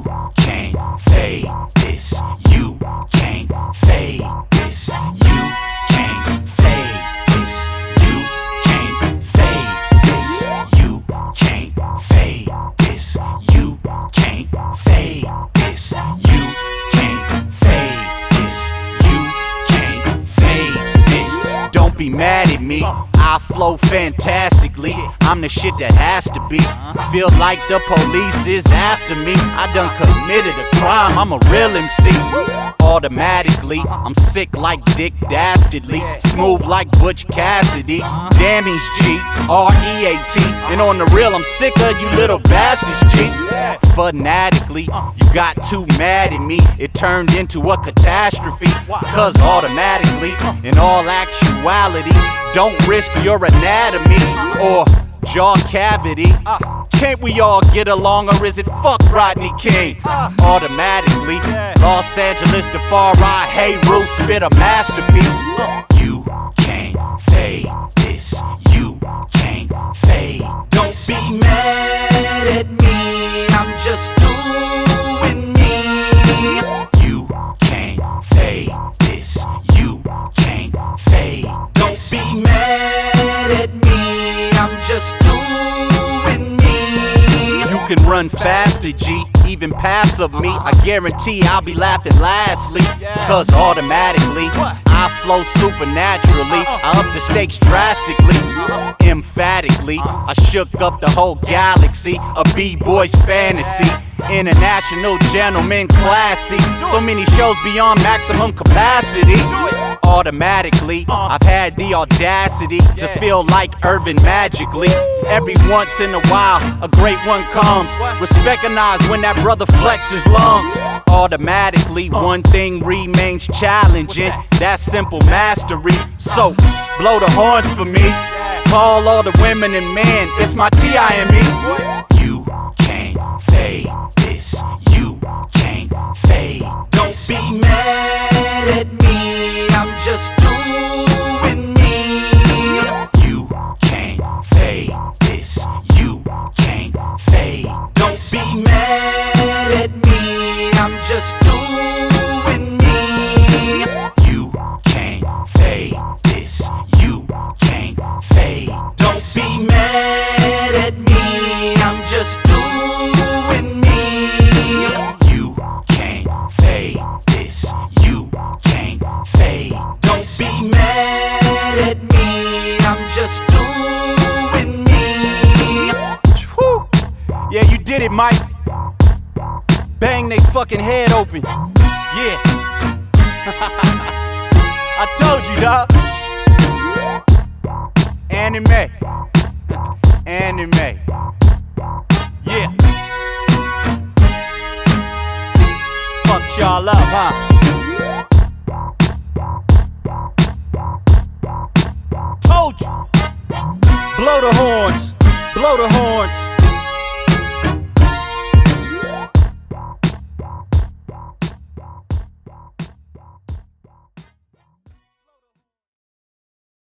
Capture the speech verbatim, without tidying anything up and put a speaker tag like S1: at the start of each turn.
S1: can't fade this. You can't fade this. You can't fade this. You can't fade this. You can't fade this. You can't fade this. You can't fade this. You can't fade this. Don't be mad at me, I flow fantastically. I'm the shit that has to be. Feel like the police is after me. I done committed a crime, I'm a real M C. Automatically, I'm sick like Dick Dastardly, smooth like Butch Cassidy. Damn, he's G, R E A T. And on the real, I'm sick of you little bastards, G. Fanatically, you got too mad at me, it turned into a catastrophe. Cause automatically, in all actuality, don't risk your anatomy or jaw cavity. Can't we all get along, or is it fuck Rodney King? Automatically, Los Angeles to Far Right, hey Ruth, spit a masterpiece. You can't fade this. You can't fade this. Don't be mad at me, I'm just doing me. You can't fade this. You can't fade this. Don't be mad at me, I'm just doing me. You can run faster, G, even past of me. I guarantee I'll be laughing lastly. Cause automatically, I flow supernaturally. I up the stakes drastically, emphatically. I shook up the whole galaxy, a B-boy's fantasy. International gentleman, classy. So many shows beyond maximum capacity. Automatically, I've had the audacity to feel like Irvin magically. Every once in a while, a great one comes. Recognize when that brother flexes lungs. Automatically, one thing remains challenging. That's simple mastery. So, blow the horns for me. Call all the women and men. It's my T I M E. You can't fade this. You can't fade this. Don't be mad at me, I'm just doing me. You can't fade this. You can't fade. Don't be mad at me, I'm just doing me. You can't fade this. You can't fade. Don't be mad at me, I'm just doing me. You can't fade this. You can't fade. Don't be mad at me, I'm just doing me. Whew. Yeah, you did it, Mike. Bang they fucking head open. Yeah. I told you, dawg. Anime. Anime. Yeah. Fucked y'all up, huh? Told you. Blow the horns. Blow the horns.